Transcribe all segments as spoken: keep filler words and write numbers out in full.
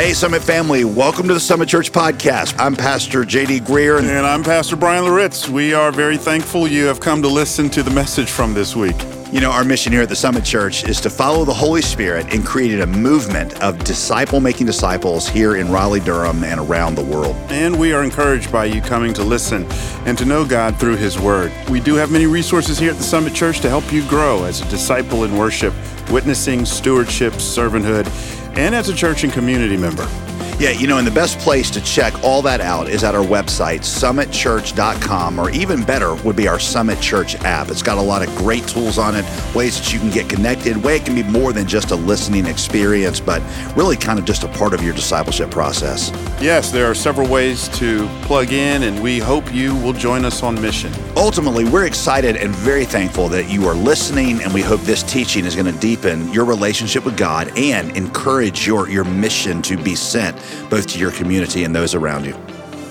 Hey, Summit family, welcome to the Summit Church Podcast. I'm Pastor J D Greer. And I'm Pastor Brian Loritz. We are very thankful you have come to listen to the message from this week. You know, our mission here at the Summit Church is to follow the Holy Spirit in creating a movement of disciple-making disciples here in Raleigh-Durham and around the world. And we are encouraged by you coming to listen and to know God through His Word. We do have many resources here at the Summit Church to help you grow as a disciple in worship, witnessing, stewardship, servanthood, and as a church and community member. Yeah, you know, and the best place to check all that out is at our website, summit church dot com, or even better would be our Summit Church app. It's got a lot of great tools on it, ways that you can get connected, way it can be more than just a listening experience, but really kind of just a part of your discipleship process. Yes, there are several ways to plug in, and we hope you will join us on mission. Ultimately, we're excited and very thankful that you are listening, and we hope this teaching is going to deepen your relationship with God and encourage your, your mission to be sent both to your community and those around you.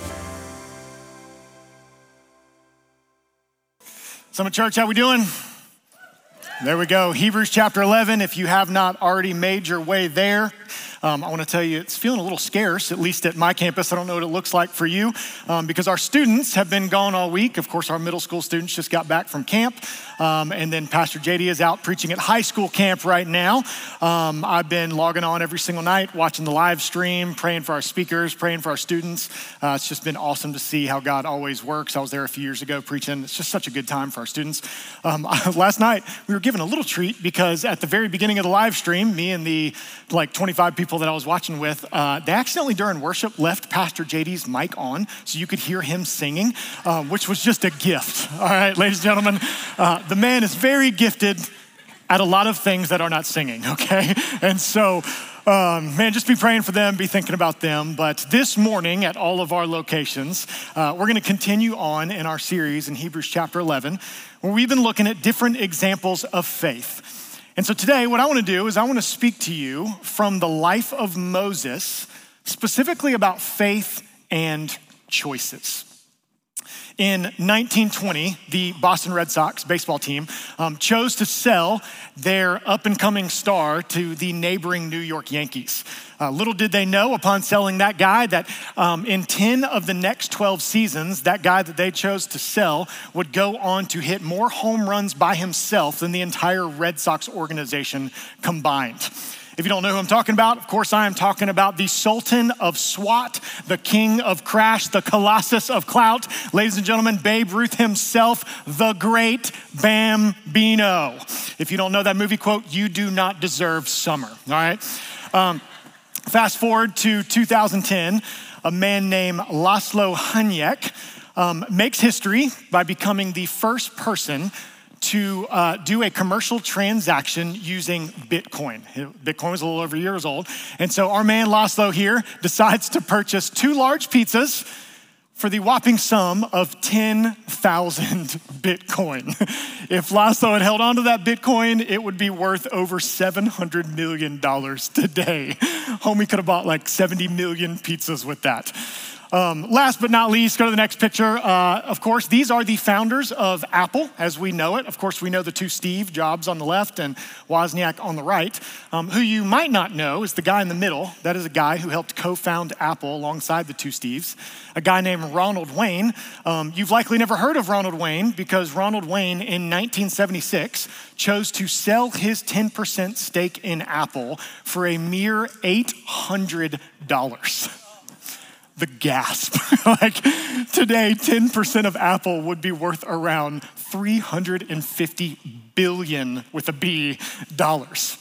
Summit Church, how we doing? There we go. Hebrews chapter eleven. If you have not already made your way there, Um, I want to tell you, it's feeling a little scarce, at least at my campus. I don't know what it looks like for you, um, because our students have been gone all week. Of course, our middle school students just got back from camp, um, and then Pastor J D is out preaching at high school camp right now. Um, I've been logging on every single night, watching the live stream, praying for our speakers, praying for our students. Uh, it's just been awesome to see how God always works. I was there a few years ago preaching. It's just such a good time for our students. Um, last night, we were given a little treat because at the very beginning of the live stream, me and the like twenty-five people that I was watching with, uh, they accidentally during worship left Pastor J D's mic on so you could hear him singing, uh, which was just a gift. All right, ladies and gentlemen, uh, the man is very gifted at a lot of things that are not singing, okay? And so, um, man, just be praying for them, be thinking about them. But this morning at all of our locations, uh, we're gonna continue on in our series in Hebrews chapter eleven, where we've been looking at different examples of faith. And so today, what I want to do is I want to speak to you from the life of Moses, specifically about faith and choices. In nineteen twenty, the Boston Red Sox baseball team um, chose to sell their up-and-coming star to the neighboring New York Yankees. Uh, little did they know upon selling that guy that um, in ten of the next twelve seasons, that guy that they chose to sell would go on to hit more home runs by himself than the entire Red Sox organization combined. If you don't know who I'm talking about, of course I am talking about the Sultan of SWAT, the King of Crash, the Colossus of Clout. Ladies and gentlemen, Babe Ruth himself, the great Bambino. If you don't know that movie quote, you do not deserve summer, all right? Um, fast forward to two thousand ten, a man named Laszlo Hanyek um, makes history by becoming the first person to uh, do a commercial transaction using Bitcoin. Bitcoin was a little over years old. And so our man Laszlo here decides to purchase two large pizzas for the whopping sum of ten thousand Bitcoin. If Laszlo had held on to that Bitcoin, it would be worth over seven hundred million dollars today. Homie could have bought like seventy million pizzas with that. Um, last but not least, go to the next picture. Uh, of course, these are the founders of Apple as we know it. Of course, we know the two Steve Jobs on the left and Wozniak on the right. Um, who you might not know is the guy in the middle. That is a guy who helped co-found Apple alongside the two Steves. A guy named Ronald Wayne. Um, you've likely never heard of Ronald Wayne because Ronald Wayne in nineteen seventy-six chose to sell his ten percent stake in Apple for a mere eight hundred dollars. The gasp. Like today, ten percent of Apple would be worth around three hundred fifty billion with a B dollars.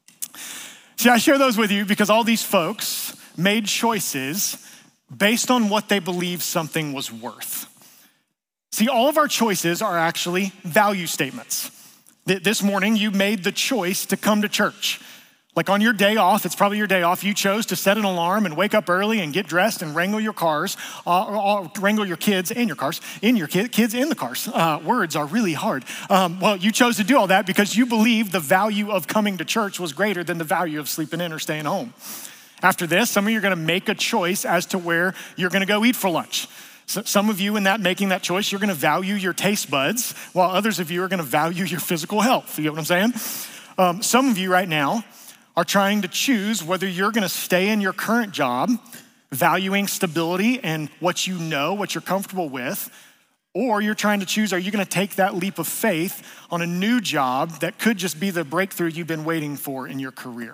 See, I share those with you because all these folks made choices based on what they believed something was worth. See, all of our choices are actually value statements. This morning, you made the choice to come to church. Like on your day off, it's probably your day off, you chose to set an alarm and wake up early and get dressed and wrangle your cars, uh, or wrangle your kids and your cars, in your kid, kids in the cars. Uh, words are really hard. Um, well, you chose to do all that because you believed the value of coming to church was greater than the value of sleeping in or staying home. After this, some of you are gonna make a choice as to where you're gonna go eat for lunch. So some of you in that making that choice, you're gonna value your taste buds, while others of you are gonna value your physical health. You get what I'm saying? Um, some of you right now are trying to choose whether you're gonna stay in your current job, valuing stability and what you know, what you're comfortable with, or you're trying to choose, are you gonna take that leap of faith on a new job that could just be the breakthrough you've been waiting for in your career?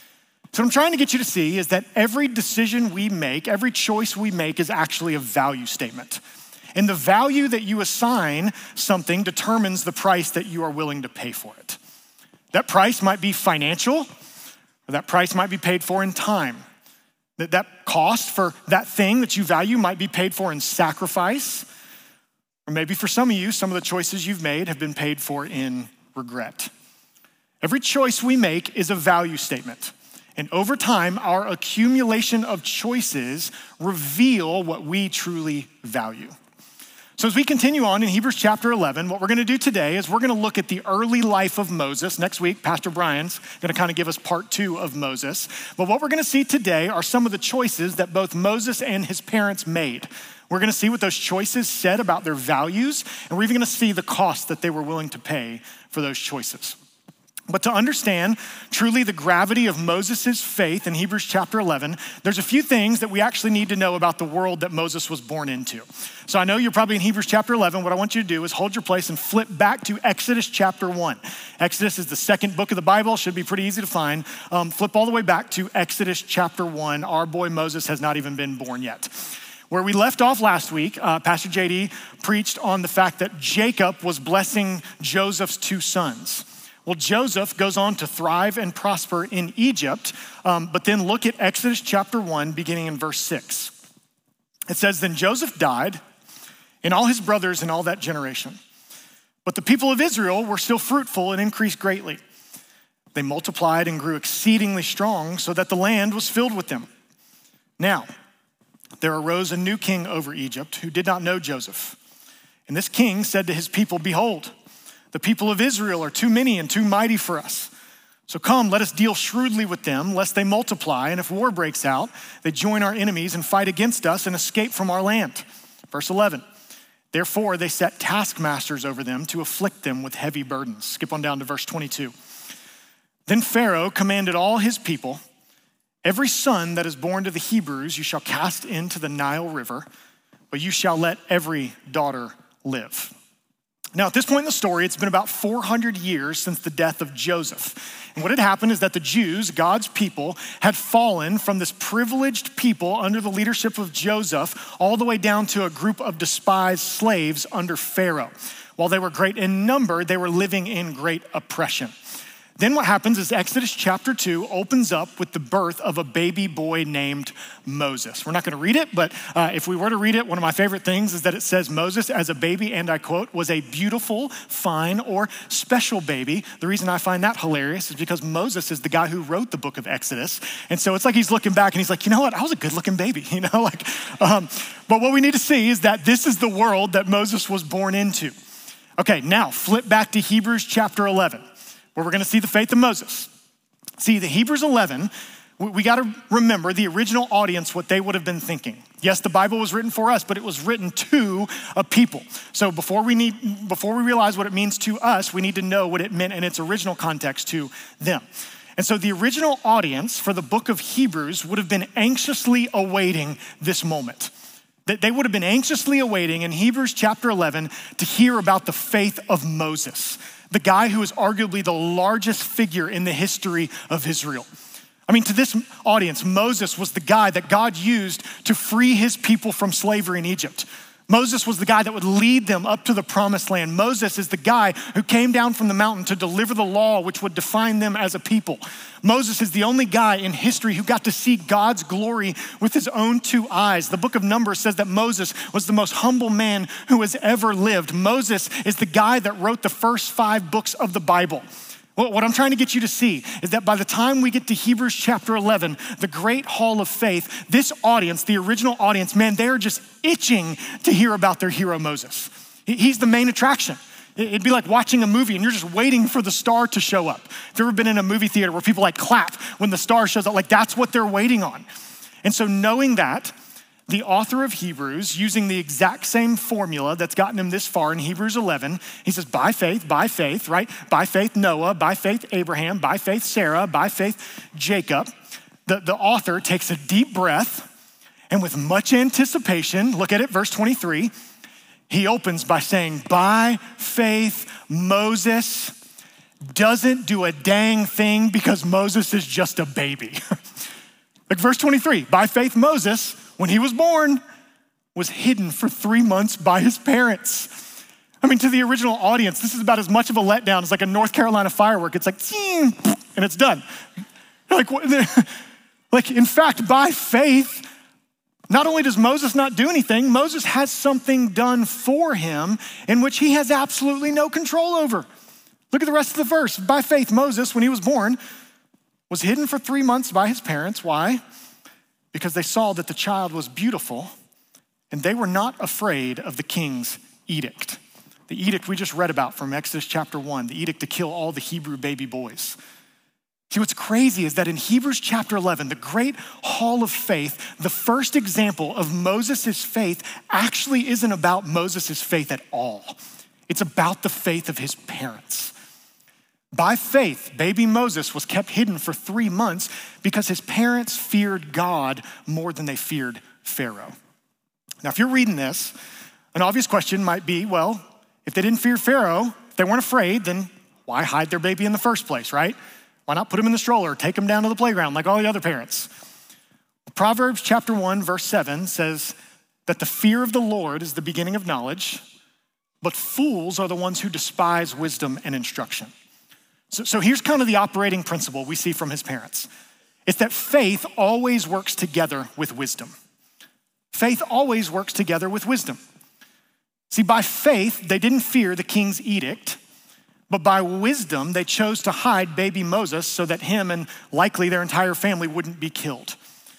So what I'm trying to get you to see is that every decision we make, every choice we make is actually a value statement. And the value that you assign something determines the price that you are willing to pay for it. That price might be financial, or that price might be paid for in time. That that cost for that thing that you value might be paid for in sacrifice, or maybe for some of you, some of the choices you've made have been paid for in regret. Every choice we make is a value statement. And over time, our accumulation of choices reveal what we truly value. So as we continue on in Hebrews chapter eleven, what we're gonna do today is we're gonna look at the early life of Moses. Next week, Pastor Brian's gonna kind of give us part two of Moses. But what we're gonna see today are some of the choices that both Moses and his parents made. We're gonna see what those choices said about their values, and we're even gonna see the cost that they were willing to pay for those choices. But to understand truly the gravity of Moses' faith in Hebrews chapter eleven, there's a few things that we actually need to know about the world that Moses was born into. So I know you're probably in Hebrews chapter eleven. What I want you to do is hold your place and flip back to Exodus chapter one. Exodus is the second book of the Bible, should be pretty easy to find. Um, flip all the way back to Exodus chapter one. Our boy Moses has not even been born yet. Where we left off last week, uh, Pastor J D preached on the fact that Jacob was blessing Joseph's two sons. Well, Joseph goes on to thrive and prosper in Egypt, um, but then look at Exodus chapter one, beginning in verse six. It says, then Joseph died, and all his brothers in all that generation. But the people of Israel were still fruitful and increased greatly. They multiplied and grew exceedingly strong, so that the land was filled with them. Now, there arose a new king over Egypt who did not know Joseph. And this king said to his people, behold, the people of Israel are too many and too mighty for us. So come, let us deal shrewdly with them, lest they multiply. And if war breaks out, they join our enemies and fight against us and escape from our land. Verse eleven, therefore they set taskmasters over them to afflict them with heavy burdens. Skip on down to verse twenty-two. Then Pharaoh commanded all his people, every son that is born to the Hebrews you shall cast into the Nile River, but you shall let every daughter live. Now, at this point in the story, it's been about four hundred years since the death of Joseph. And what had happened is that the Jews, God's people, had fallen from this privileged people under the leadership of Joseph all the way down to a group of despised slaves under Pharaoh. While they were great in number, they were living in great oppression. Then what happens is Exodus chapter two opens up with the birth of a baby boy named Moses. We're not gonna read it, but uh, if we were to read it, one of my favorite things is that it says Moses as a baby, and I quote, was a beautiful, fine, or special baby. The reason I find that hilarious is because Moses is the guy who wrote the book of Exodus. And so it's like he's looking back and he's like, you know what, I was a good looking baby, you know? like. Um, but what we need to see is that this is the world that Moses was born into. Okay, now flip back to Hebrews chapter eleven. Where we're gonna see the faith of Moses. See, the Hebrews eleven, we gotta remember the original audience, what they would have been thinking. Yes, the Bible was written for us, but it was written to a people. So before we need, before we realize what it means to us, we need to know what it meant in its original context to them. And so the original audience for the book of Hebrews would have been anxiously awaiting this moment. That they would have been anxiously awaiting in Hebrews chapter eleven to hear about the faith of Moses, the guy who is arguably the largest figure in the history of Israel. I mean, to this audience, Moses was the guy that God used to free his people from slavery in Egypt. Moses was the guy that would lead them up to the promised land. Moses is the guy who came down from the mountain to deliver the law, which would define them as a people. Moses is the only guy in history who got to see God's glory with his own two eyes. The book of Numbers says that Moses was the most humble man who has ever lived. Moses is the guy that wrote the first five books of the Bible. Well, what I'm trying to get you to see is that by the time we get to Hebrews chapter eleven, the great hall of faith, this audience, the original audience, man, they're just itching to hear about their hero Moses. He's the main attraction. It'd be like watching a movie and you're just waiting for the star to show up. Have you ever been in a movie theater where people like clap when the star shows up? Like that's what they're waiting on. And so knowing that, the author of Hebrews, using the exact same formula that's gotten him this far in Hebrews eleven, he says, by faith, by faith, right? By faith, Noah, by faith, Abraham, by faith, Sarah, by faith, Jacob. The, the author takes a deep breath and with much anticipation, look at it, verse twenty-three, he opens by saying, by faith, Moses doesn't do a dang thing because Moses is just a baby. Like verse twenty-three, by faith, Moses, when he was born, was hidden for three months by his parents. I mean, to the original audience, this is about as much of a letdown as like a North Carolina firework. It's like, and it's done. Like, like in fact, by faith, not only does Moses not do anything, Moses has something done for him in which he has absolutely no control over. Look at the rest of the verse. By faith, Moses, when he was born, was hidden for three months by his parents. Why? Because they saw that the child was beautiful and they were not afraid of the king's edict. The edict we just read about from Exodus chapter one, the edict to kill all the Hebrew baby boys. See, what's crazy is that in Hebrews chapter eleven, the great hall of faith, the first example of Moses' faith actually isn't about Moses' faith at all. It's about the faith of his parents. By faith, baby Moses was kept hidden for three months because his parents feared God more than they feared Pharaoh. Now, if you're reading this, an obvious question might be, well, if they didn't fear Pharaoh, if they weren't afraid, then why hide their baby in the first place, right? Why not put him in the stroller, take him down to the playground like all the other parents? Proverbs chapter one, verse seven says that the fear of the Lord is the beginning of knowledge, but fools are the ones who despise wisdom and instruction. So, so here's kind of the operating principle we see from his parents. It's that faith always works together with wisdom. Faith always works together with wisdom. See, by faith, they didn't fear the king's edict, but by wisdom, they chose to hide baby Moses so that him and likely their entire family wouldn't be killed.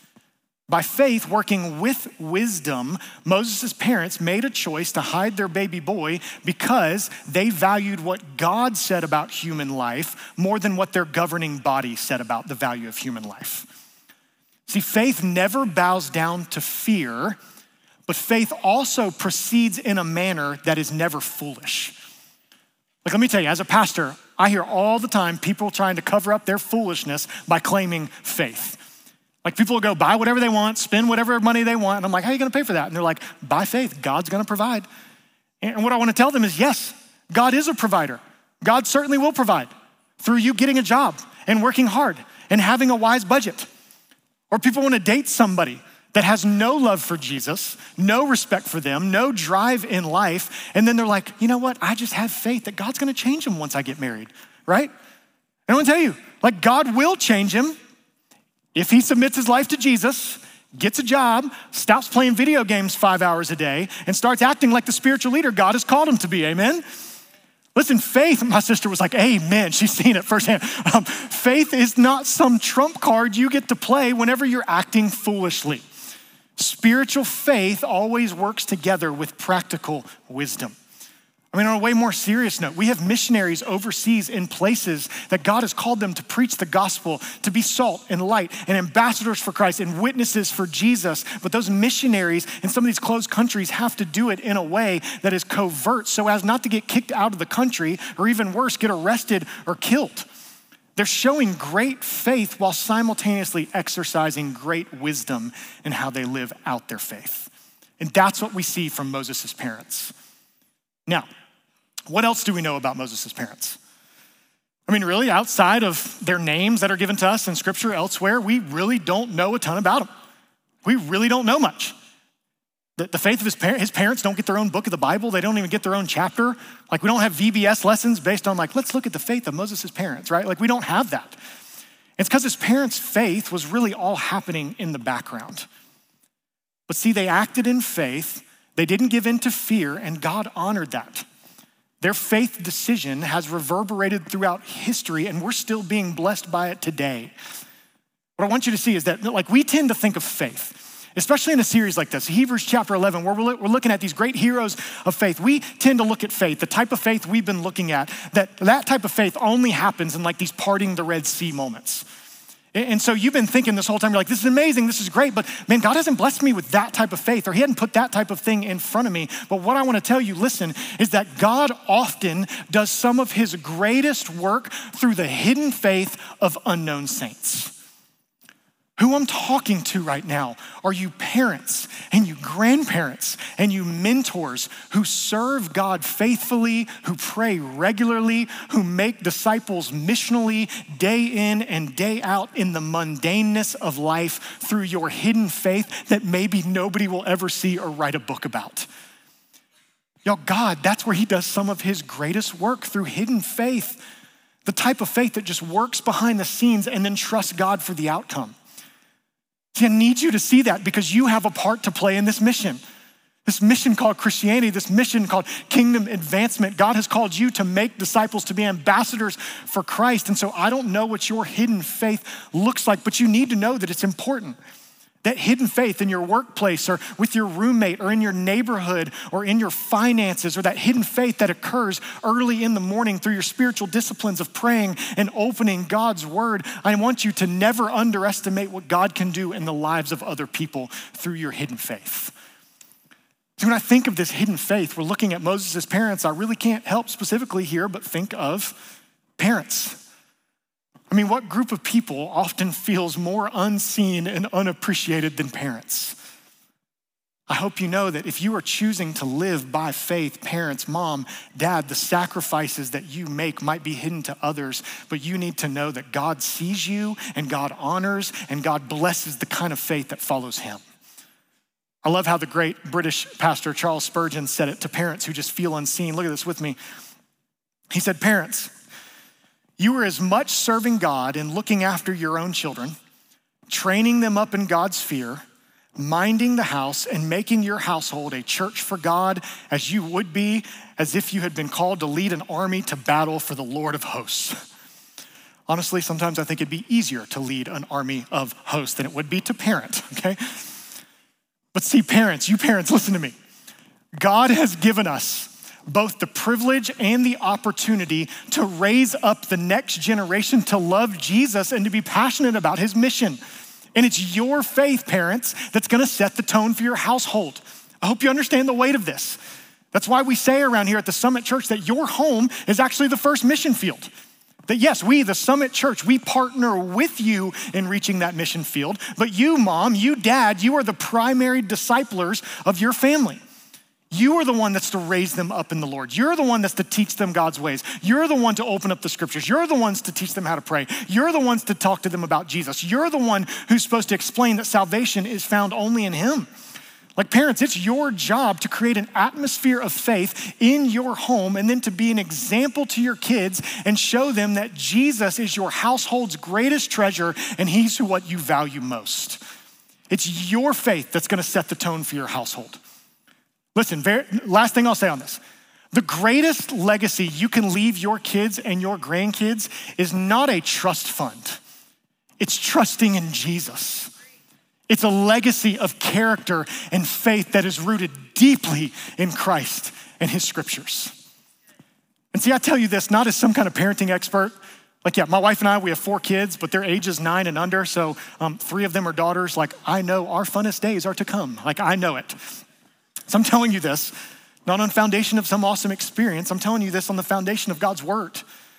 By faith, working with wisdom, Moses' parents made a choice to hide their baby boy because they valued what God said about human life more than what their governing body said about the value of human life. See, faith never bows down to fear, but faith also proceeds in a manner that is never foolish. Like, let me tell you, as a pastor, I hear all the time people trying to cover up their foolishness by claiming faith. Like people will go buy whatever they want, spend whatever money they want. And I'm like, how are you gonna pay for that? And they're like, by faith, God's gonna provide. And what I wanna tell them is, yes, God is a provider. God certainly will provide through you getting a job and working hard and having a wise budget. Or people wanna date somebody that has no love for Jesus, no respect for them, no drive in life. And then they're like, you know what? I just have faith that God's gonna change him once I get married, right? And I wanna tell you, like God will change him if he submits his life to Jesus, gets a job, stops playing video games five hours a day, and starts acting like the spiritual leader God has called him to be, amen? Listen, faith, my sister was like, amen, she's seen it firsthand. Um, faith is not some trump card you get to play whenever you're acting foolishly. Spiritual faith always works together with practical wisdom. I mean, on a way more serious note, we have missionaries overseas in places that God has called them to preach the gospel, to be salt and light and ambassadors for Christ and witnesses for Jesus. But those missionaries in some of these closed countries have to do it in a way that is covert so as not to get kicked out of the country or even worse, get arrested or killed. They're showing great faith while simultaneously exercising great wisdom in how they live out their faith. And that's what we see from Moses' parents. Now, what else do we know about Moses' parents? I mean, really, outside of their names that are given to us in scripture elsewhere, we really don't know a ton about them. We really don't know much. The, the faith of his, par- his parents don't get their own book of the Bible. They don't even get their own chapter. Like we don't have V B S lessons based on like, let's look at the faith of Moses' parents, right? Like we don't have that. It's because his parents' faith was really all happening in the background. But see, they acted in faith. They didn't give in to fear, and God honored that. Their faith decision has reverberated throughout history, and we're still being blessed by it today. What I want you to see is that like we tend to think of faith, especially in a series like this, Hebrews chapter eleven, where we're looking at these great heroes of faith. We tend to look at faith, the type of faith we've been looking at, that that type of faith only happens in like these parting the Red Sea moments. And so you've been thinking this whole time, you're like, this is amazing, this is great, but man, God hasn't blessed me with that type of faith, or he hadn't put that type of thing in front of me. But what I wanna tell you, listen, is that God often does some of his greatest work through the hidden faith of unknown saints. Who I'm talking to right now are you parents and you grandparents and you mentors who serve God faithfully, who pray regularly, who make disciples missionally day in and day out in the mundaneness of life through your hidden faith that maybe nobody will ever see or write a book about. Y'all, God, that's where he does some of his greatest work, through hidden faith, the type of faith that just works behind the scenes and then trusts God for the outcome. See, I need you to see that because you have a part to play in this mission. This mission called Christianity, this mission called kingdom advancement. God has called you to make disciples, to be ambassadors for Christ. And so I don't know what your hidden faith looks like, but you need to know that it's important. That hidden faith in your workplace or with your roommate or in your neighborhood or in your finances, or that hidden faith that occurs early in the morning through your spiritual disciplines of praying and opening God's word. I want you to never underestimate what God can do in the lives of other people through your hidden faith. So when I think of this hidden faith, we're looking at Moses' parents. I really can't help specifically here, but think of parents. I mean, what group of people often feels more unseen and unappreciated than parents? I hope you know that if you are choosing to live by faith, parents, mom, dad, the sacrifices that you make might be hidden to others, but you need to know that God sees you and God honors and God blesses the kind of faith that follows him. I love how the great British pastor Charles Spurgeon said it to parents who just feel unseen. Look at this with me. He said, parents, you are as much serving God and looking after your own children, training them up in God's fear, minding the house and making your household a church for God as you would be as if you had been called to lead an army to battle for the Lord of hosts. Honestly, sometimes I think it'd be easier to lead an army of hosts than it would be to parent, okay? But see, parents, you parents, listen to me. God has given us both the privilege and the opportunity to raise up the next generation to love Jesus and to be passionate about his mission. And it's your faith, parents, that's gonna set the tone for your household. I hope you understand the weight of this. That's why we say around here at the Summit Church that your home is actually the first mission field. That yes, we, the Summit Church, we partner with you in reaching that mission field, but you, mom, you, dad, you are the primary disciplers of your family. You are the one that's to raise them up in the Lord. You're the one that's to teach them God's ways. You're the one to open up the scriptures. You're the ones to teach them how to pray. You're the ones to talk to them about Jesus. You're the one who's supposed to explain that salvation is found only in him. Like parents, it's your job to create an atmosphere of faith in your home and then to be an example to your kids and show them that Jesus is your household's greatest treasure and he's who what you value most. It's your faith that's gonna set the tone for your household. Listen, very, last thing I'll say on this. The greatest legacy you can leave your kids and your grandkids is not a trust fund. It's trusting in Jesus. It's a legacy of character and faith that is rooted deeply in Christ and his scriptures. And see, I tell you this, not as some kind of parenting expert. Like, yeah, my wife and I, we have four kids, but they're ages nine and under. So um, three of them are daughters. Like, I know our funnest days are to come. Like, I know it. So I'm telling you this, not on foundation of some awesome experience. I'm telling you this on the foundation of God's word.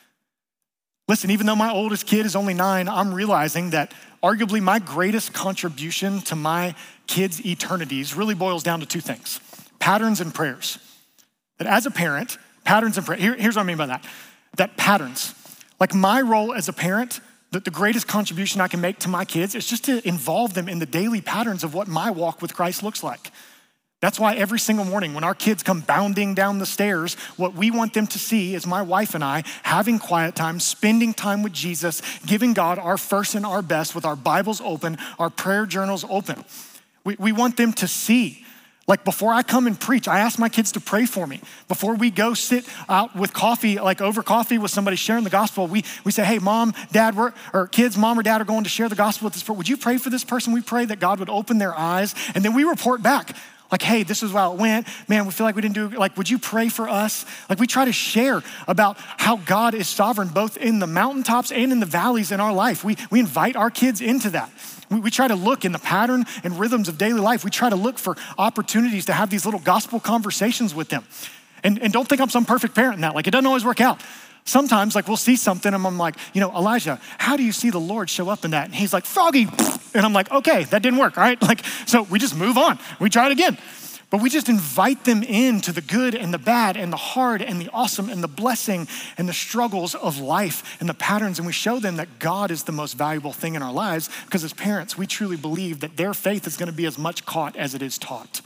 Listen, even though my oldest kid is only nine, I'm realizing that arguably my greatest contribution to my kids' eternities really boils down to two things: patterns and prayers. That as a parent, patterns and prayers, here, here's what I mean by that. That patterns, like my role as a parent, that the greatest contribution I can make to my kids is just to involve them in the daily patterns of what my walk with Christ looks like. That's why every single morning when our kids come bounding down the stairs, what we want them to see is my wife and I having quiet time, spending time with Jesus, giving God our first and our best with our Bibles open, our prayer journals open. We, we want them to see, like before I come and preach, I ask my kids to pray for me. Before we go sit out with coffee, like over coffee with somebody sharing the gospel, we, we say, hey, mom, dad, we're, or kids, mom or dad are going to share the gospel with this person. Would you pray for this person? We pray that God would open their eyes. And then we report back. Like, hey, this is how it went. Man, we feel like we didn't do, like, would you pray for us? Like, we try to share about how God is sovereign, both in the mountaintops and in the valleys in our life. We, we invite our kids into that. We, we try to look in the pattern and rhythms of daily life. We try to look for opportunities to have these little gospel conversations with them. And, and don't think I'm some perfect parent in that. Like, it doesn't always work out. Sometimes, like, we'll see something and I'm like, you know, Elijah, how do you see the Lord show up in that? And he's like, Froggy. And I'm like, okay, that didn't work, all right? Like, so we just move on. We try it again. But we just invite them into the good and the bad and the hard and the awesome and the blessing and the struggles of life and the patterns. And we show them that God is the most valuable thing in our lives, because as parents, we truly believe that their faith is going to be as much caught as it is taught.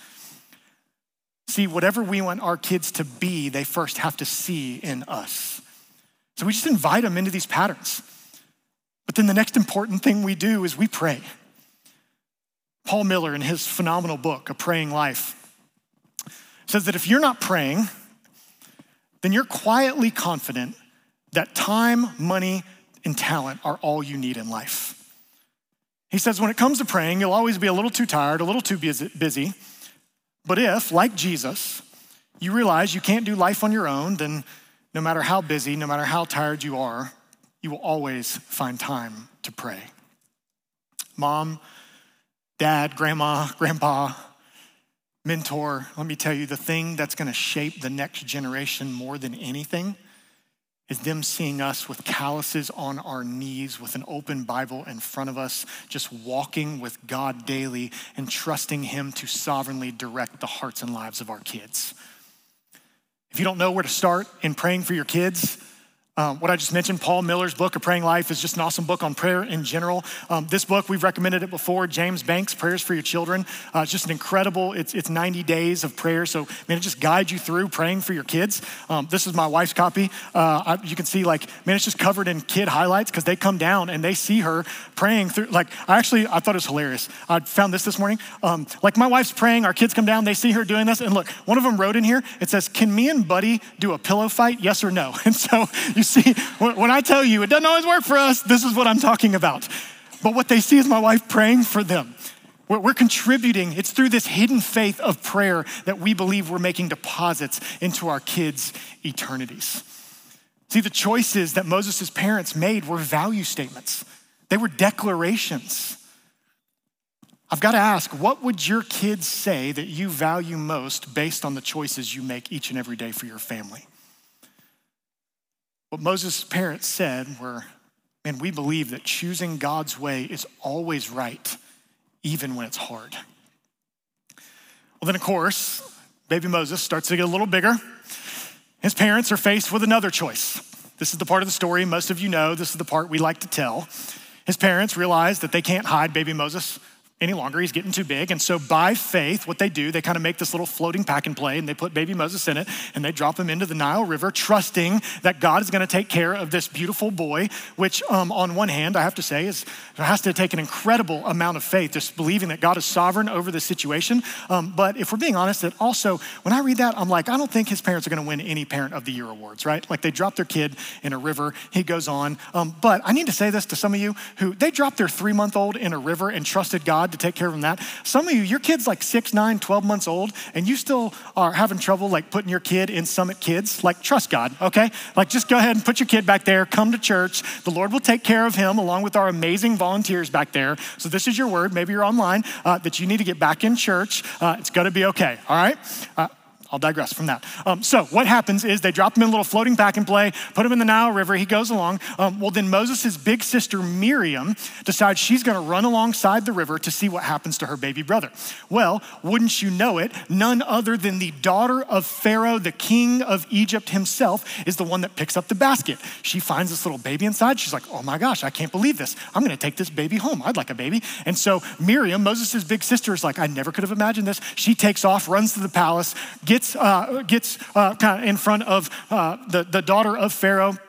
See, whatever we want our kids to be, they first have to see in us. So we just invite them into these patterns. But then the next important thing we do is we pray. Paul Miller, in his phenomenal book, A Praying Life, says that if you're not praying, then you're quietly confident that time, money, and talent are all you need in life. He says when it comes to praying, you'll always be a little too tired, a little too busy. But if, like Jesus, you realize you can't do life on your own, then no matter how busy, no matter how tired you are, you will always find time to pray. Mom, dad, grandma, grandpa, mentor, let me tell you, the thing that's gonna shape the next generation more than anything is them seeing us with calluses on our knees, with an open Bible in front of us, just walking with God daily and trusting him to sovereignly direct the hearts and lives of our kids. If you don't know where to start in praying for your kids, Um, what I just mentioned, Paul Miller's book, A Praying Life, is just an awesome book on prayer in general. Um, this book, we've recommended it before, James Banks, Prayers for Your Children. Uh, it's just an incredible, it's, it's ninety days of prayer. So, man, it just guides you through praying for your kids. Um, this is my wife's copy. Uh, I, you can see, like, man, it's just covered in kid highlights because they come down and they see her praying through. Like, I actually, I thought it was hilarious. I found this this morning. Um, like, my wife's praying, our kids come down, they see her doing this. And look, one of them wrote in here, it says, can me and Buddy do a pillow fight, yes or no? And so you see, when I tell you it doesn't always work for us, this is what I'm talking about. But what they see is my wife praying for them. We're, we're contributing. It's through this hidden faith of prayer that we believe we're making deposits into our kids' eternities. See, the choices that Moses' parents made were value statements. They were declarations. I've got to ask, what would your kids say that you value most based on the choices you make each and every day for your family? What Moses' parents said were, man, we believe that choosing God's way is always right, even when it's hard. Well, then, of course, baby Moses starts to get a little bigger. His parents are faced with another choice. This is the part of the story most of you know. This is the part we like to tell. His parents realize that they can't hide baby Moses any longer. He's getting too big. And so by faith, what they do, they kind of make this little floating pack and play, and they put baby Moses in it, and they drop him into the Nile River, trusting that God is going to take care of this beautiful boy, which um, on one hand, I have to say, is it has to take an incredible amount of faith, just believing that God is sovereign over the situation. Um, but if we're being honest, that also, when I read that, I'm like, I don't think his parents are going to win any Parent of the Year awards, right? Like, they drop their kid in a river, he goes on. Um, but I need to say this to some of you who, they dropped their three-month-old in a river and trusted God to take care of them that. Some of you, your kid's like six, nine, twelve months old, and you still are having trouble like putting your kid in Summit Kids. Like, trust God, okay? Like, just go ahead and put your kid back there, come to church. The Lord will take care of him along with our amazing volunteers back there. So this is your word, maybe you're online, uh, that you need to get back in church. Uh, it's gonna be okay, all right? Uh, I'll digress from that. Um, so what happens is they drop him in a little floating pack and play, put him in the Nile River, he goes along. Um, well, then Moses' big sister Miriam decides she's gonna run alongside the river to see what happens to her baby brother. Well, wouldn't you know it, none other than the daughter of Pharaoh, the king of Egypt himself, is the one that picks up the basket. She finds this little baby inside. She's like, oh my gosh, I can't believe this. I'm gonna take this baby home. I'd like a baby. And so Miriam, Moses' big sister, is like, I never could have imagined this. She takes off, runs to the palace, gets Gets, uh, gets uh, kind of in front of uh, the, the daughter of Pharaoh,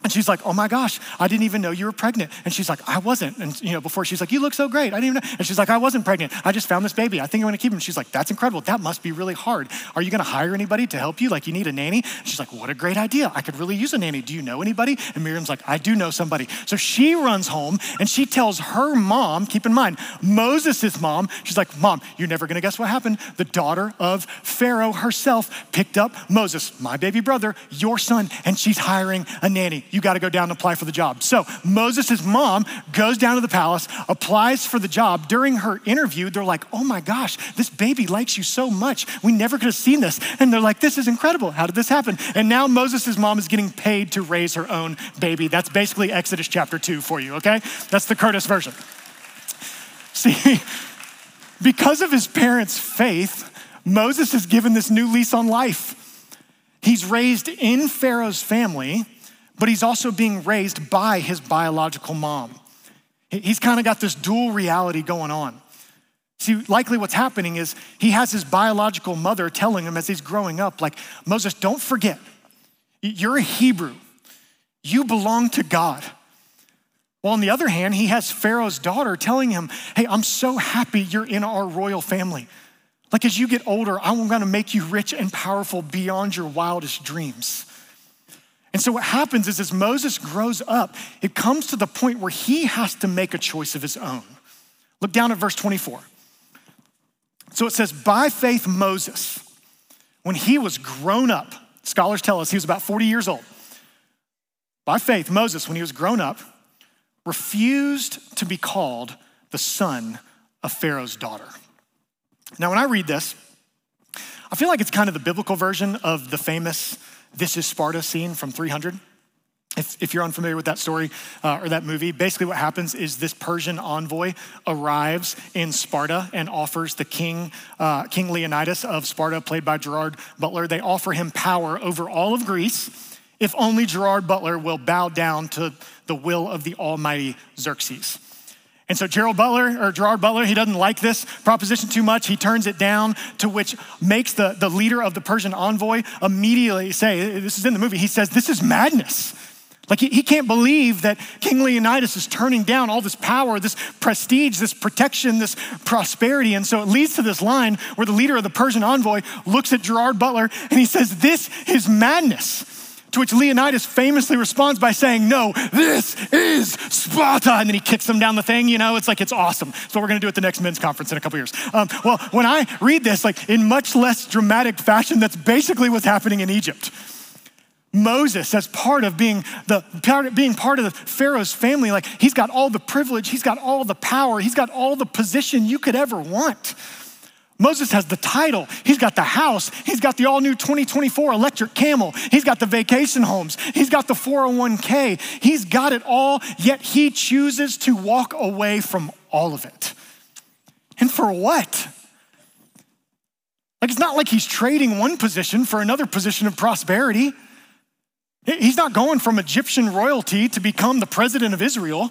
And she's like, oh my gosh, I didn't even know you were pregnant. And she's like, I wasn't. And you know, before she's like, you look so great. I didn't even know. And she's like, I wasn't pregnant. I just found this baby. I think I'm gonna keep him. She's like, that's incredible. That must be really hard. Are you gonna hire anybody to help you? Like you need a nanny? And she's like, what a great idea. I could really use a nanny. Do you know anybody? And Miriam's like, I do know somebody. So she runs home and she tells her mom, keep in mind, Moses' mom, she's like, Mom, you're never gonna guess what happened. The daughter of Pharaoh herself picked up Moses, my baby brother, your son, and she's hiring a nanny. You gotta go down and apply for the job. So Moses' mom goes down to the palace, applies for the job. During her interview, they're like, oh my gosh, this baby likes you so much. We never could have seen this. And they're like, this is incredible. How did this happen? And now Moses' mom is getting paid to raise her own baby. That's basically Exodus chapter two for you, okay? That's the Curtis version. See, because of his parents' faith, Moses is given this new lease on life. He's raised in Pharaoh's family, but he's also being raised by his biological mom. He's kind of got this dual reality going on. See, likely what's happening is he has his biological mother telling him as he's growing up, like, Moses, don't forget, you're a Hebrew. You belong to God. Well, on the other hand, he has Pharaoh's daughter telling him, hey, I'm so happy you're in our royal family. Like as you get older, I'm gonna make you rich and powerful beyond your wildest dreams. And so what happens is as Moses grows up, it comes to the point where he has to make a choice of his own. Look down at verse twenty-four. So it says, by faith, Moses, when he was grown up, scholars tell us he was about forty years old. By faith, Moses, when he was grown up, refused to be called the son of Pharaoh's daughter. Now, when I read this, I feel like it's kind of the biblical version of the famous This Is Sparta scene from three hundred. If, if you're unfamiliar with that story uh, or that movie, basically what happens is this Persian envoy arrives in Sparta and offers the king, uh, King Leonidas of Sparta, played by Gerard Butler, they offer him power over all of Greece if only Gerard Butler will bow down to the will of the almighty Xerxes. And so Gerald Butler, or Gerard Butler, he doesn't like this proposition too much. He turns it down, to which makes the, the leader of the Persian envoy immediately say, this is in the movie, he says, this is madness. Like he, he can't believe that King Leonidas is turning down all this power, this prestige, this protection, this prosperity. And so it leads to this line where the leader of the Persian envoy looks at Gerard Butler and he says, this is madness. To which Leonidas famously responds by saying, no, this is Sparta. And then he kicks them down the thing, you know, it's like, it's awesome. So we're gonna do at the next men's conference in a couple years. Um, well, when I read this, like in much less dramatic fashion, that's basically what's happening in Egypt. Moses, as part of being the being part of the Pharaoh's family, like he's got all the privilege, he's got all the power, he's got all the position you could ever want. Moses has the title, he's got the house, he's got the all new twenty twenty-four electric Camel, he's got the vacation homes, he's got the four oh one k, he's got it all, yet he chooses to walk away from all of it. And for what? Like it's not like he's trading one position for another position of prosperity. He's not going from Egyptian royalty to become the president of Israel.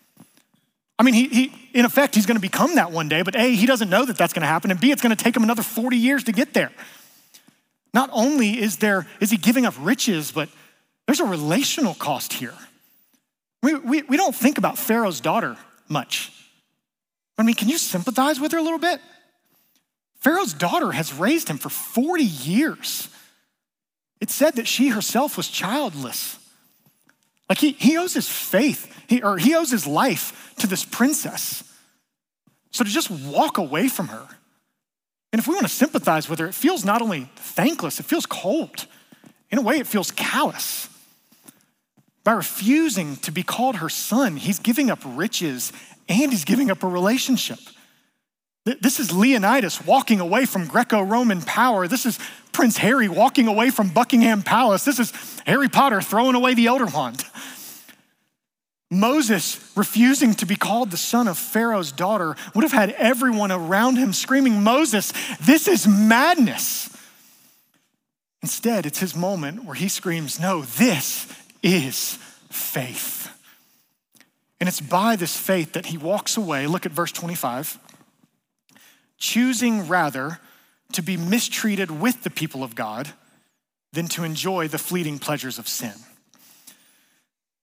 I mean, he, he in effect, he's gonna become that one day, but A, he doesn't know that that's gonna happen, and B, it's gonna take him another forty years to get there. Not only is there, is he giving up riches, but there's a relational cost here. We, we, we don't think about Pharaoh's daughter much. I mean, can you sympathize with her a little bit? Pharaoh's daughter has raised him for forty years. It said that she herself was childless. Like he, he owes his faith, he, or he owes his life to this princess. So to just walk away from her, and if we want to sympathize with her, it feels not only thankless, it feels cold. In a way, it feels callous. By refusing to be called her son, he's giving up riches and he's giving up a relationship. This is Leonidas walking away from Greco-Roman power. This is Prince Harry walking away from Buckingham Palace. This is Harry Potter throwing away the Elder Wand. Moses refusing to be called the son of Pharaoh's daughter would have had everyone around him screaming, Moses, this is madness. Instead, it's his moment where he screams, no, this is faith. And it's by this faith that he walks away. Look at verse twenty-five. Choosing rather to be mistreated with the people of God than to enjoy the fleeting pleasures of sin.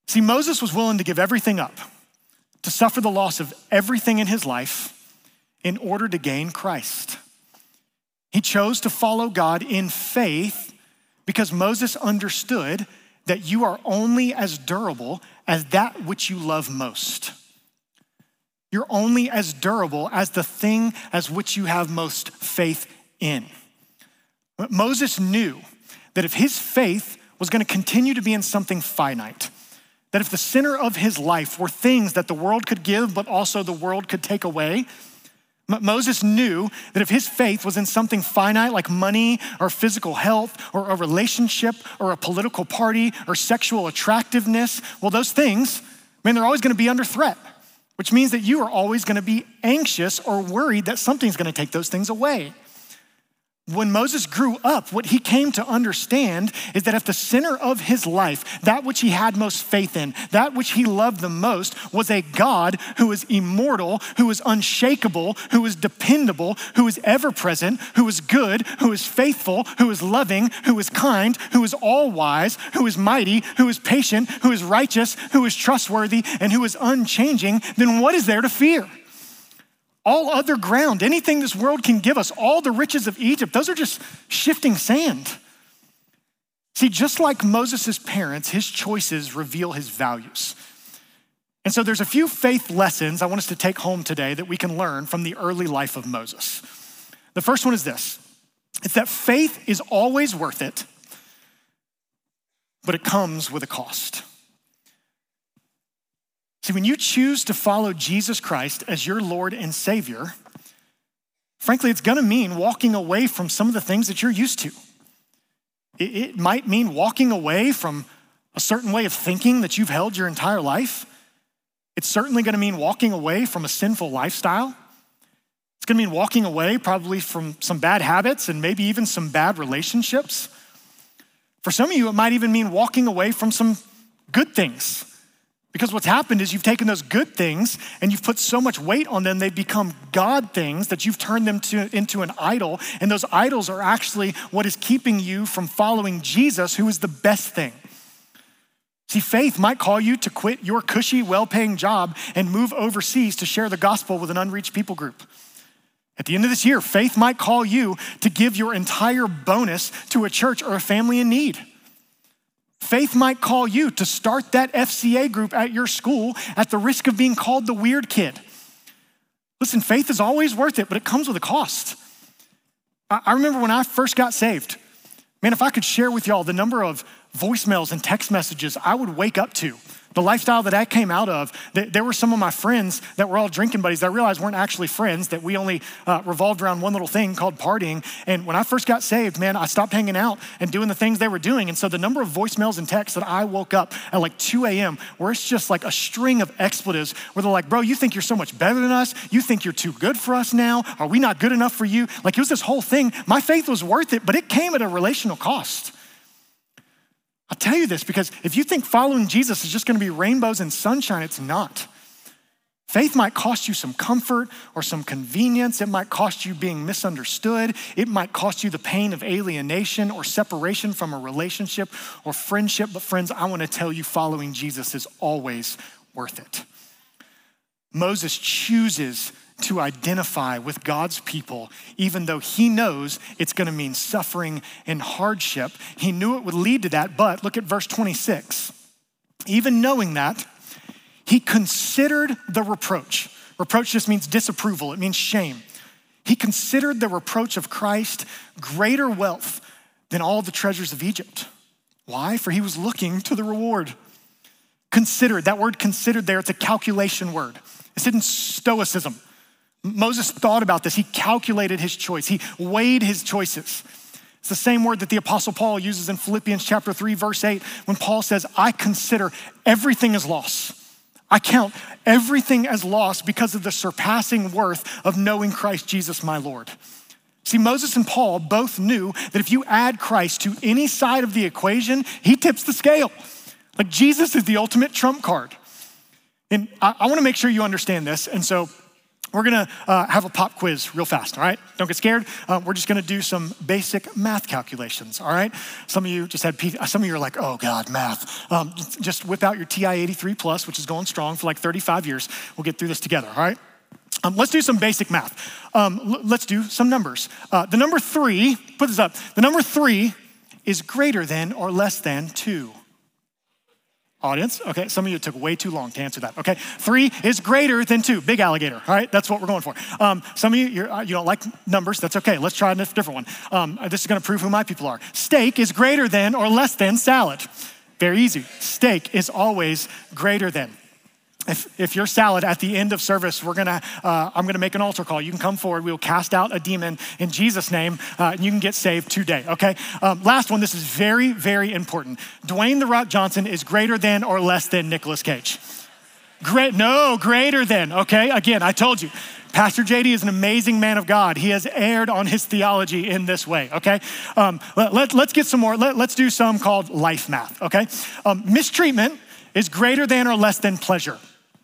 See, Moses was willing to give everything up, to suffer the loss of everything in his life in order to gain Christ. He chose to follow God in faith because Moses understood that you are only as durable as that which you love most. You're only as durable as the thing as which you have most faith in. But Moses knew that if his faith was going to continue to be in something finite, that if the center of his life were things that the world could give, but also the world could take away, Moses knew that if his faith was in something finite like money or physical health or a relationship or a political party or sexual attractiveness, well, those things, man, they're always gonna be under threat, which means that you are always gonna be anxious or worried that something's gonna take those things away. When Moses grew up, what he came to understand is that if the center of his life, that which he had most faith in, that which he loved the most, was a God who is immortal, who is unshakable, who is dependable, who is ever present, who is good, who is faithful, who is loving, who is kind, who is all wise, who is mighty, who is patient, who is righteous, who is trustworthy, and who is unchanging, then what is there to fear? All other ground, anything this world can give us, all the riches of Egypt, those are just shifting sand. See, just like Moses' parents, his choices reveal his values. And so there's a few faith lessons I want us to take home today that we can learn from the early life of Moses. The first one is this: it's that faith is always worth it, but it comes with a cost. See, when you choose to follow Jesus Christ as your Lord and Savior, frankly, it's gonna mean walking away from some of the things that you're used to. It, it might mean walking away from a certain way of thinking that you've held your entire life. It's certainly gonna mean walking away from a sinful lifestyle. It's gonna mean walking away probably from some bad habits and maybe even some bad relationships. For some of you, it might even mean walking away from some good things. Because what's happened is you've taken those good things and you've put so much weight on them, they've become God things that you've turned them to, into an idol. And those idols are actually what is keeping you from following Jesus, who is the best thing. See, faith might call you to quit your cushy, well-paying job and move overseas to share the gospel with an unreached people group. At the end of this year, faith might call you to give your entire bonus to a church or a family in need. Faith might call you to start that F C A group at your school at the risk of being called the weird kid. Listen, faith is always worth it, but it comes with a cost. I remember when I first got saved, man, if I could share with y'all the number of voicemails and text messages I would wake up to, the lifestyle that I came out of, there were some of my friends that were all drinking buddies that I realized weren't actually friends, that we only uh, revolved around one little thing called partying. And when I first got saved, man, I stopped hanging out and doing the things they were doing. And so the number of voicemails and texts that I woke up at like two a.m. where it's just like a string of expletives where they're like, bro, you think you're so much better than us? You think you're too good for us now? Are we not good enough for you? Like it was this whole thing. My faith was worth it, but it came at a relational cost. I'll tell you this because if you think following Jesus is just gonna be rainbows and sunshine, it's not. Faith might cost you some comfort or some convenience. It might cost you being misunderstood. It might cost you the pain of alienation or separation from a relationship or friendship. But friends, I wanna tell you, following Jesus is always worth it. Moses chooses to identify with God's people, even though he knows it's gonna mean suffering and hardship. He knew it would lead to that, but look at verse twenty-six. Even knowing that, he considered the reproach. Reproach just means disapproval, it means shame. He considered the reproach of Christ greater wealth than all the treasures of Egypt. Why? For he was looking to the reward. Considered, that word considered there, it's a calculation word. It's in stoicism. Moses thought about this. He calculated his choice. He weighed his choices. It's the same word that the Apostle Paul uses in Philippians chapter three, verse eight, when Paul says, I consider everything as loss. I count everything as loss because of the surpassing worth of knowing Christ Jesus, my Lord. See, Moses and Paul both knew that if you add Christ to any side of the equation, he tips the scale. Like Jesus is the ultimate trump card. And I, I wanna make sure you understand this. And so we're gonna uh, have a pop quiz real fast, all right? Don't get scared. Uh, we're just gonna do some basic math calculations, all right? Some of you just had, P- some of you are like, oh God, math. Um, just whip out your T I eighty-three plus, which is going strong for like thirty-five years. We'll get through this together, all right? Um, let's do some basic math. Um, l- let's do some numbers. Uh, the number three, put this up. The number three is greater than or less than two. Audience, okay, some of you took way too long to answer that, okay? Three is greater than two, big alligator, all right? That's what we're going for. Um, some of you, you're, uh, you don't like numbers, that's okay. Let's try a different one. Um, this is gonna prove who my people are. Steak is greater than or less than salad. Very easy, steak is always greater than. If, if you're salad at the end of service, we're gonna, uh, I'm gonna make an altar call. You can come forward. We will cast out a demon in Jesus' name, uh, and you can get saved today, okay? Um, last one, this is very, very important. Dwayne The Rock Johnson is greater than or less than Nicolas Cage. Great, no, greater than, okay? Again, I told you, Pastor J D is an amazing man of God. He has erred on his theology in this way, okay? Um, let, let, let's get some more, let, let's do some called life math, okay? Um, mistreatment is greater than or less than pleasure.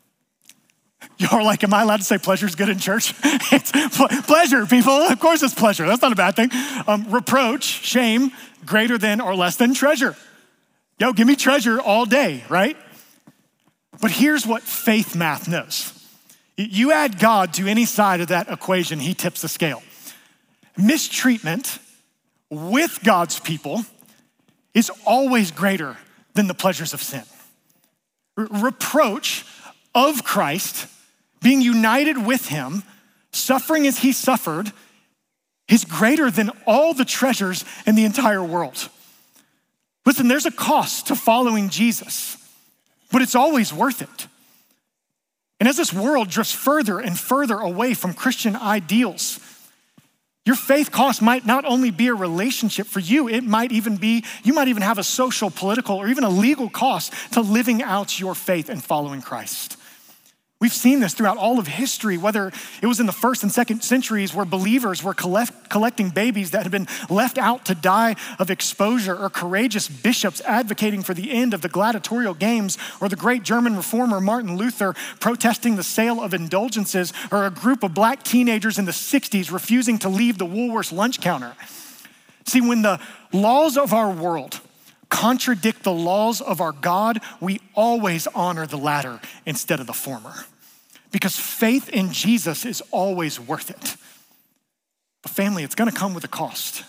You're like, am I allowed to say pleasure is good in church? It's pl- pleasure, people. Of course it's pleasure. That's not a bad thing. Um, reproach, shame, greater than or less than treasure. Yo, give me treasure all day, right? But here's what faith math knows. You add God to any side of that equation, he tips the scale. Mistreatment with God's people is always greater than the pleasures of sin. R- reproach of Christ, being united with him, suffering as he suffered, is greater than all the treasures in the entire world. Listen, there's a cost to following Jesus, but it's always worth it. And as this world drifts further and further away from Christian ideals, your faith cost might not only be a relationship for you, it might even be, you might even have a social, political, or even a legal cost to living out your faith and following Christ. We've seen this throughout all of history, whether it was in the first and second centuries where believers were collect, collecting babies that had been left out to die of exposure, or courageous bishops advocating for the end of the gladiatorial games, or the great German reformer Martin Luther protesting the sale of indulgences, or a group of black teenagers in the sixties refusing to leave the Woolworths lunch counter. See, when the laws of our world contradict the laws of our God, we always honor the latter instead of the former. Because faith in Jesus is always worth it. But family, it's gonna come with a cost.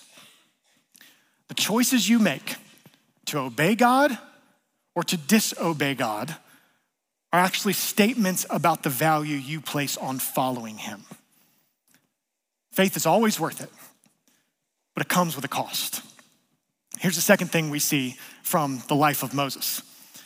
The choices you make to obey God or to disobey God are actually statements about the value you place on following him. Faith is always worth it, but it comes with a cost. Here's the second thing we see from the life of Moses.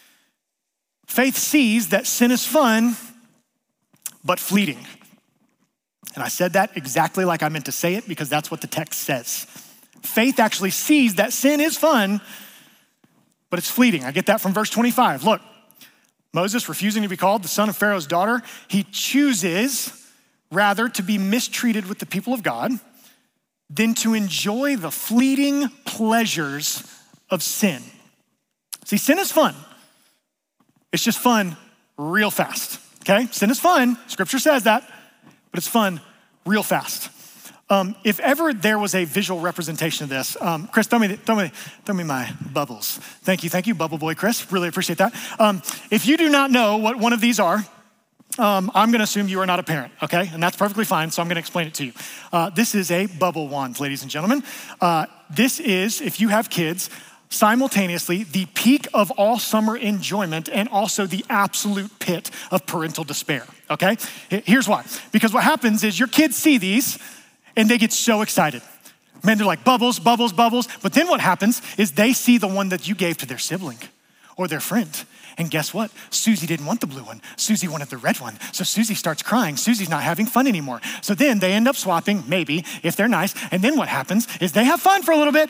Faith sees that sin is fun, but fleeting. And I said that exactly like I meant to say it because that's what the text says. Faith actually sees that sin is fun, but it's fleeting. I get that from verse twenty-five. Look, Moses refusing to be called the son of Pharaoh's daughter, he chooses rather to be mistreated with the people of God than to enjoy the fleeting pleasures of sin. See, sin is fun. It's just fun real fast, okay? Sin is fun, scripture says that, but it's fun real fast. Um, if ever there was a visual representation of this, um, Chris, throw me, throw, me, throw me my bubbles. Thank you, thank you, bubble boy, Chris. Really appreciate that. Um, if you do not know what one of these are, Um, I'm gonna assume you are not a parent, okay? And that's perfectly fine, so I'm gonna explain it to you. Uh, this is a bubble wand, ladies and gentlemen. Uh, this is, if you have kids, simultaneously the peak of all summer enjoyment and also the absolute pit of parental despair, okay? Here's why. Because what happens is your kids see these and they get so excited. Man, they're like bubbles, bubbles, bubbles. But then what happens is they see the one that you gave to their sibling or their friend. And guess what? Susie didn't want the blue one. Susie wanted the red one. So Susie starts crying. Susie's not having fun anymore. So then they end up swapping, maybe, if they're nice. And then what happens is they have fun for a little bit,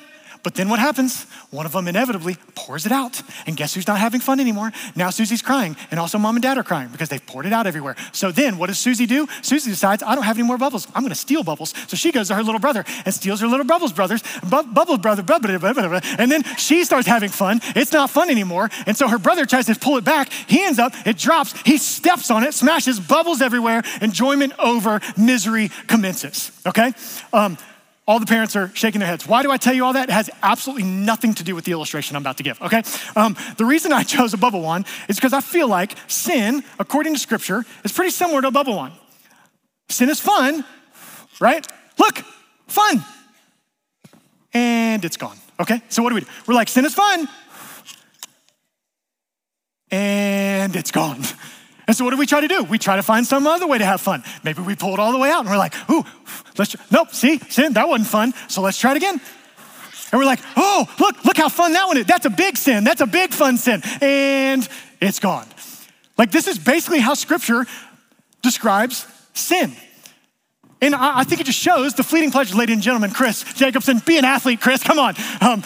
But then what happens? One of them inevitably pours it out. And guess who's not having fun anymore? Now Susie's crying, and also mom and dad are crying because they've poured it out everywhere. So then what does Susie do? Susie decides, I don't have any more bubbles. I'm gonna steal bubbles. So she goes to her little brother and steals her little bubbles brothers, bu- bubble brother, blah, blah, blah, blah, blah. And then she starts having fun. It's not fun anymore. And so her brother tries to pull it back. He ends up, it drops, he steps on it, smashes bubbles everywhere, enjoyment over, misery commences, okay? Um, All the parents are shaking their heads. Why do I tell you all that? It has absolutely nothing to do with the illustration I'm about to give, okay? Um, the reason I chose a bubble wand is because I feel like sin, according to scripture, is pretty similar to a bubble wand. Sin is fun, right? Look, fun. And it's gone, okay? So what do we do? We're like, sin is fun. And it's gone. And so what do we try to do? We try to find some other way to have fun. Maybe we pull it all the way out and we're like, ooh, let's, try. Nope, see, sin, that wasn't fun. So let's try it again. And we're like, oh, look, look how fun that one is. That's a big sin. That's a big fun sin. And it's gone. Like this is basically how scripture describes sin. And I, I think it just shows the fleeting pleasures, ladies and gentlemen. Chris Jacobson, be an athlete, Chris, come on. Um,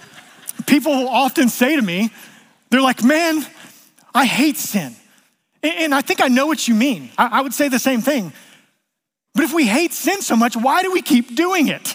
people will often say to me, they're like, man, I hate sin. And I think I know what you mean. I would say the same thing. But if we hate sin so much, why do we keep doing it?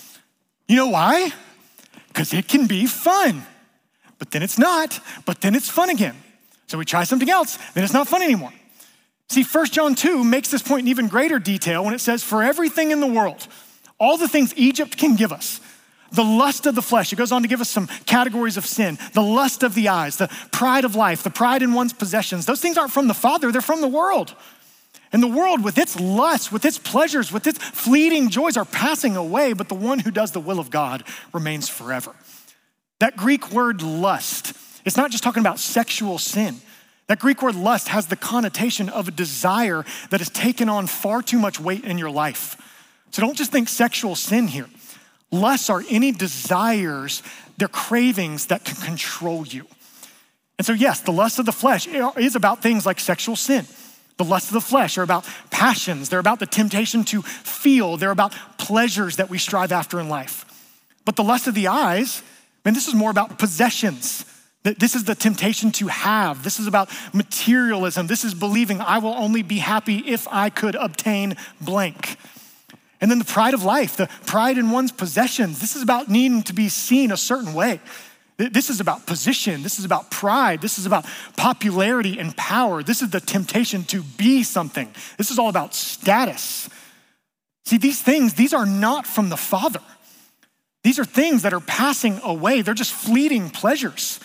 You know why? Because it can be fun. But then it's not, but then it's fun again. So we try something else, then it's not fun anymore. See, First John two makes this point in even greater detail when it says, for everything in the world, all the things Egypt can give us, the lust of the flesh, it goes on to give us some categories of sin, the lust of the eyes, the pride of life, the pride in one's possessions. Those things aren't from the Father, they're from the world. And the world with its lusts, with its pleasures, with its fleeting joys are passing away, but the one who does the will of God remains forever. That Greek word lust, it's not just talking about sexual sin. That Greek word lust has the connotation of a desire that has taken on far too much weight in your life. So don't just think sexual sin here. Lusts are any desires, they're cravings that can control you. And so yes, the lust of the flesh is about things like sexual sin. The lust of the flesh are about passions. They're about the temptation to feel. They're about pleasures that we strive after in life. But the lust of the eyes, man, this is more about possessions. This is the temptation to have. This is about materialism. This is believing I will only be happy if I could obtain blank. And then the pride of life, the pride in one's possessions. This is about needing to be seen a certain way. This is about position. This is about pride. This is about popularity and power. This is the temptation to be something. This is all about status. See, these things, these are not from the Father. These are things that are passing away. They're just fleeting pleasures.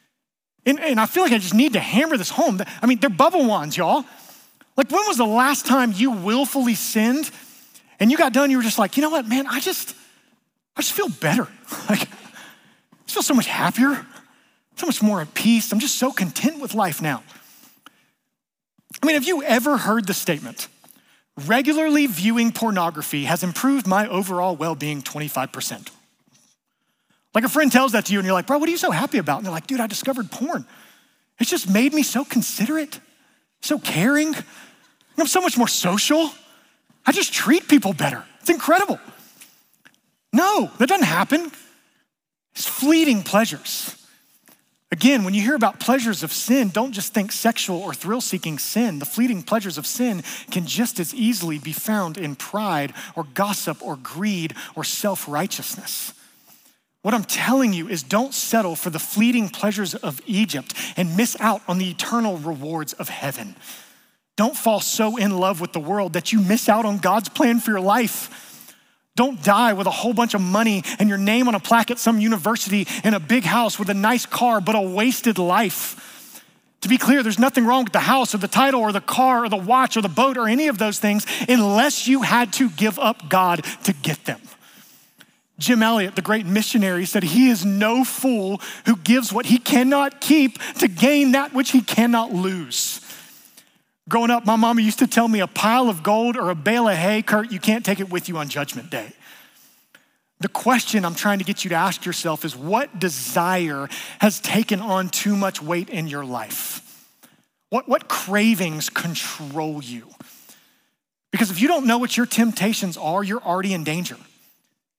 And, and I feel like I just need to hammer this home. I mean, they're bubble wands, y'all. Like, when was the last time you willfully sinned and you got done, you were just like, you know what, man, I just, I just feel better. Like, I feel so much happier, so much more at peace. I'm just so content with life now. I mean, have you ever heard the statement, regularly viewing pornography has improved my overall well-being twenty-five percent? Like a friend tells that to you and you're like, bro, what are you so happy about? And they're like, dude, I discovered porn. It's just made me so considerate, so caring. I'm so much more social. I just treat people better. It's incredible. No, that doesn't happen. It's fleeting pleasures. Again, when you hear about pleasures of sin, don't just think sexual or thrill-seeking sin. The fleeting pleasures of sin can just as easily be found in pride or gossip or greed or self-righteousness. What I'm telling you is don't settle for the fleeting pleasures of Egypt and miss out on the eternal rewards of heaven. Don't fall so in love with the world that you miss out on God's plan for your life. Don't die with a whole bunch of money and your name on a plaque at some university and a big house with a nice car, but a wasted life. To be clear, there's nothing wrong with the house or the title or the car or the watch or the boat or any of those things unless you had to give up God to get them. Jim Elliot, the great missionary, said he is no fool who gives what he cannot keep to gain that which he cannot lose. Growing up, my mama used to tell me a pile of gold or a bale of hay, Kurt, you can't take it with you on Judgment Day. The question I'm trying to get you to ask yourself is, what desire has taken on too much weight in your life? What, what cravings control you? Because if you don't know what your temptations are, you're already in danger.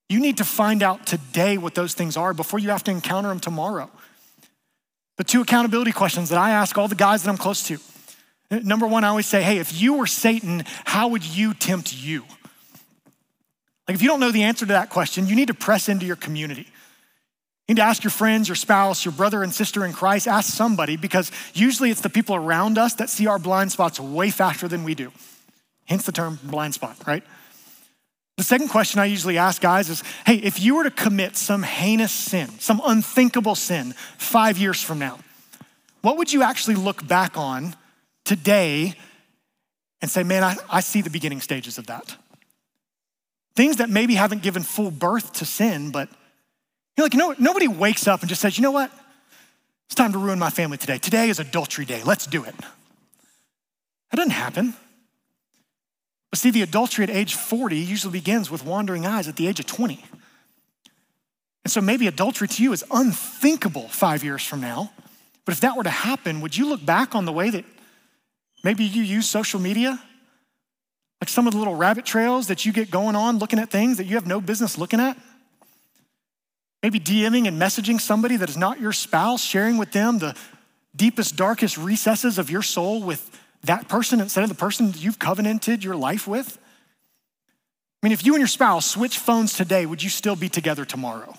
You need to find out today what those things are before you have to encounter them tomorrow. The two accountability questions that I ask all the guys that I'm close to. Number one, I always say, hey, if you were Satan, how would you tempt you? Like if you don't know the answer to that question, you need to press into your community. You need to ask your friends, your spouse, your brother and sister in Christ, ask somebody, because usually it's the people around us that see our blind spots way faster than we do. Hence the term blind spot, right? The second question I usually ask guys is, hey, if you were to commit some heinous sin, some unthinkable sin five years from now, what would you actually look back on today and say, man, I, I see the beginning stages of that? Things that maybe haven't given full birth to sin, but you're like, you know, nobody wakes up and just says, you know what? It's time to ruin my family today. Today is adultery day. Let's do it. That doesn't happen. But see, the adultery at age forty usually begins with wandering eyes at the age of twenty. And so maybe adultery to you is unthinkable five years from now. But if that were to happen, would you look back on the way that maybe you use social media? Like some of the little rabbit trails that you get going on looking at things that you have no business looking at? Maybe DMing and messaging somebody that is not your spouse, sharing with them the deepest, darkest recesses of your soul with that person instead of the person you've covenanted your life with? I mean, if you and your spouse switch phones today, would you still be together tomorrow?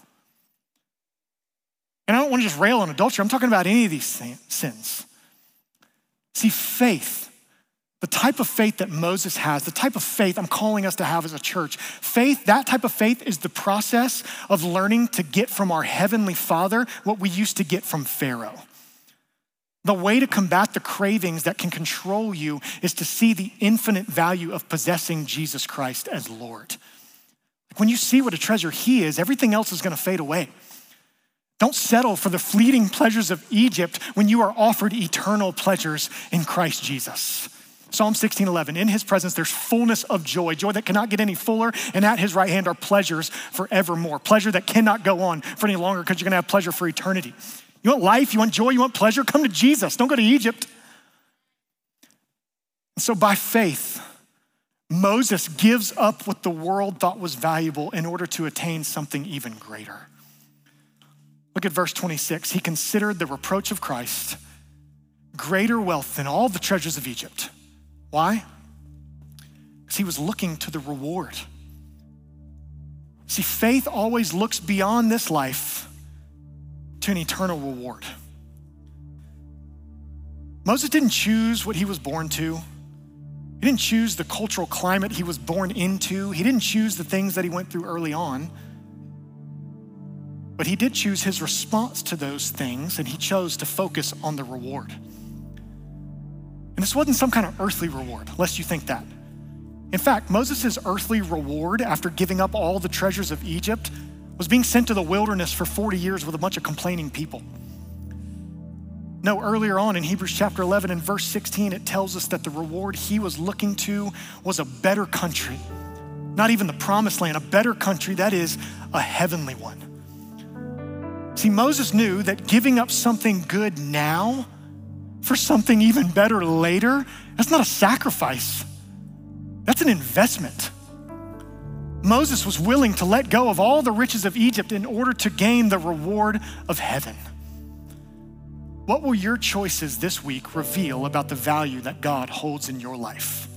And I don't want to just rail on adultery. I'm talking about any of these sins. See, faith, the type of faith that Moses has, the type of faith I'm calling us to have as a church, faith, that type of faith is the process of learning to get from our Heavenly Father what we used to get from Pharaoh. The way to combat the cravings that can control you is to see the infinite value of possessing Jesus Christ as Lord. When you see what a treasure he is, everything else is gonna fade away. Don't settle for the fleeting pleasures of Egypt when you are offered eternal pleasures in Christ Jesus. Psalm sixteen eleven, in his presence there's fullness of joy, joy that cannot get any fuller, and at his right hand are pleasures forevermore. Pleasure that cannot go on for any longer because you're gonna have pleasure for eternity. You want life, you want joy, you want pleasure? Come to Jesus, don't go to Egypt. And so by faith, Moses gives up what the world thought was valuable in order to attain something even greater. Look at verse twenty-six. He considered the reproach of Christ greater wealth than all the treasures of Egypt. Why? Because he was looking to the reward. See, faith always looks beyond this life to an eternal reward. Moses didn't choose what he was born to. He didn't choose the cultural climate he was born into. He didn't choose the things that he went through early on. But he did choose his response to those things, and he chose to focus on the reward. And this wasn't some kind of earthly reward, lest you think that. In fact, Moses' earthly reward after giving up all the treasures of Egypt was being sent to the wilderness for forty years with a bunch of complaining people. No, earlier on in Hebrews chapter eleven and verse sixteen, it tells us that the reward he was looking to was a better country. Not even the promised land, a better country, that is a heavenly one. See, Moses knew that giving up something good now for something even better later, that's not a sacrifice. That's an investment. Moses was willing to let go of all the riches of Egypt in order to gain the reward of heaven. What will your choices this week reveal about the value that God holds in your life?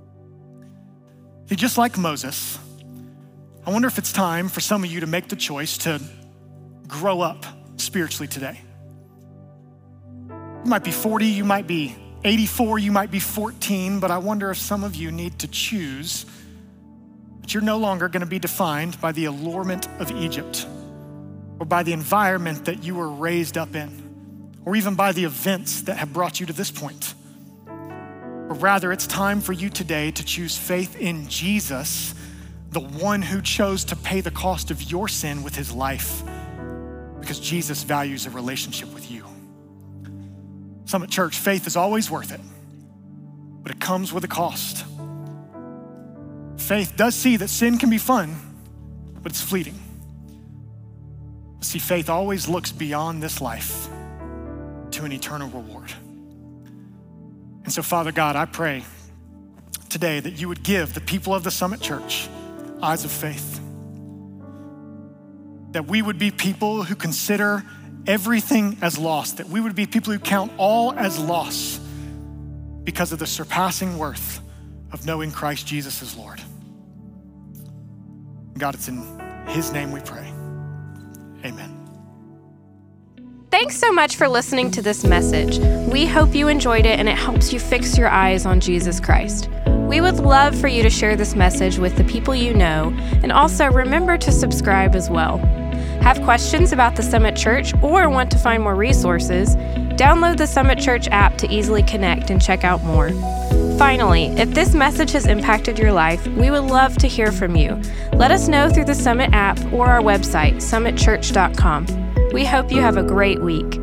See, just like Moses, I wonder if it's time for some of you to make the choice to grow up spiritually today. You might be forty, you might be eighty-four, you might be fourteen, but I wonder if some of you need to choose that you're no longer gonna be defined by the allurement of Egypt or by the environment that you were raised up in, or even by the events that have brought you to this point. But rather, it's time for you today to choose faith in Jesus, the one who chose to pay the cost of your sin with his life, because Jesus values a relationship with you. Summit Church, faith is always worth it, but it comes with a cost. Faith does see that sin can be fun, but it's fleeting. See, faith always looks beyond this life to an eternal reward. And so, Father God, I pray today that you would give the people of the Summit Church eyes of faith. that we would be people who consider everything as lost, that we would be people who count all as loss because of the surpassing worth of knowing Christ Jesus as Lord. God, it's in his name we pray. Amen. Thanks so much for listening to this message. We hope you enjoyed it and it helps you fix your eyes on Jesus Christ. We would love for you to share this message with the people you know, and also remember to subscribe as well. Have questions about the Summit Church or want to find more resources? Download the Summit Church app to easily connect and check out more. Finally, if this message has impacted your life, we would love to hear from you. Let us know through the Summit app or our website, summit church dot com. We hope you have a great week.